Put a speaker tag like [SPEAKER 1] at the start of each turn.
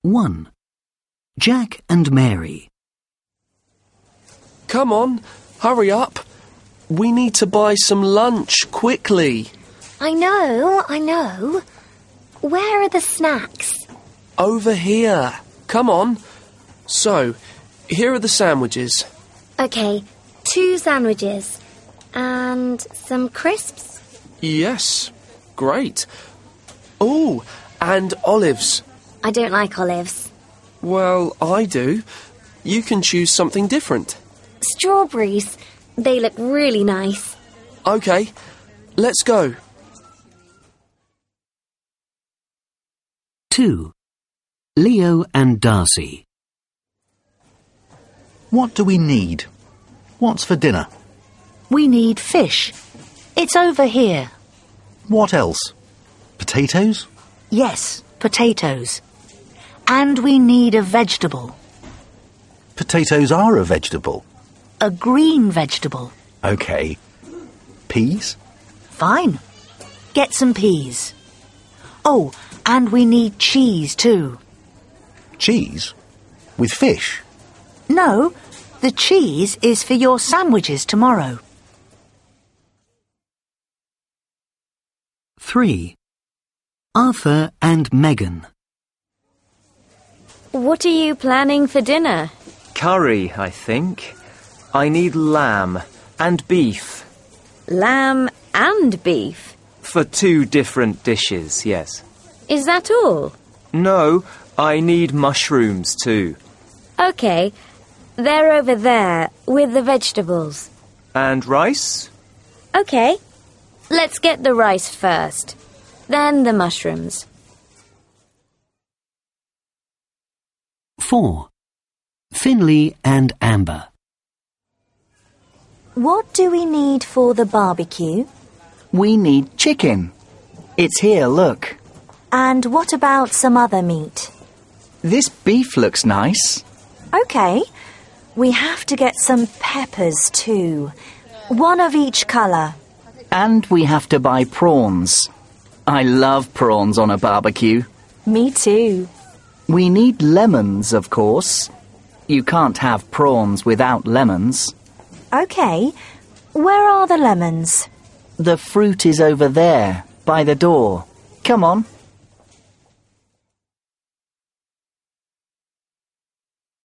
[SPEAKER 1] 1. Jack and Mary.
[SPEAKER 2] Come on, hurry up. We need to buy some lunch quickly.
[SPEAKER 3] I know. Where are the snacks?
[SPEAKER 2] Over here. Come on. So, here are the sandwiches.
[SPEAKER 3] Okay, 2 sandwiches. And some crisps?
[SPEAKER 2] Yes, great. Oh, and olives.
[SPEAKER 3] I don't like olives.
[SPEAKER 2] Well, I do. You can choose something different.
[SPEAKER 3] Strawberries. They look really nice.
[SPEAKER 2] Okay, let's go.
[SPEAKER 1] 2. Leo and Darcy.
[SPEAKER 4] What do we need? What's for dinner?
[SPEAKER 5] We need fish. It's over here.
[SPEAKER 4] What else? Potatoes?
[SPEAKER 5] Yes, potatoes. And we need a vegetable.
[SPEAKER 4] Potatoes are a vegetable.
[SPEAKER 5] A green vegetable.
[SPEAKER 4] OK. Peas?
[SPEAKER 5] Fine. Get some peas. Oh, and we need cheese too.
[SPEAKER 4] Cheese? With fish?
[SPEAKER 5] No, the cheese is for your sandwiches tomorrow.
[SPEAKER 1] 3. Arthur and Megan.
[SPEAKER 6] What are you planning for dinner?
[SPEAKER 7] Curry, I think. I need lamb and beef.
[SPEAKER 6] Lamb and beef?
[SPEAKER 7] For 2 different dishes, yes.
[SPEAKER 6] Is that all?
[SPEAKER 7] No, I need mushrooms too.
[SPEAKER 6] OK. They're over there, with the vegetables.
[SPEAKER 7] And rice?
[SPEAKER 6] OK. Let's get the rice first. Then the mushrooms.
[SPEAKER 1] 4. Finley and Amber.
[SPEAKER 8] What do we need for the barbecue?
[SPEAKER 9] We need chicken. It's here, look.
[SPEAKER 8] And what about some other meat?
[SPEAKER 9] This beef looks nice.
[SPEAKER 8] OK. We have to get some peppers too. 1 of each colour.
[SPEAKER 9] And we have to buy prawns. I love prawns on a barbecue.
[SPEAKER 8] Me too.
[SPEAKER 9] We need lemons, of course. You can't have prawns without lemons.
[SPEAKER 8] OK. Where are the lemons?
[SPEAKER 9] The fruit is over there, by the door. Come on.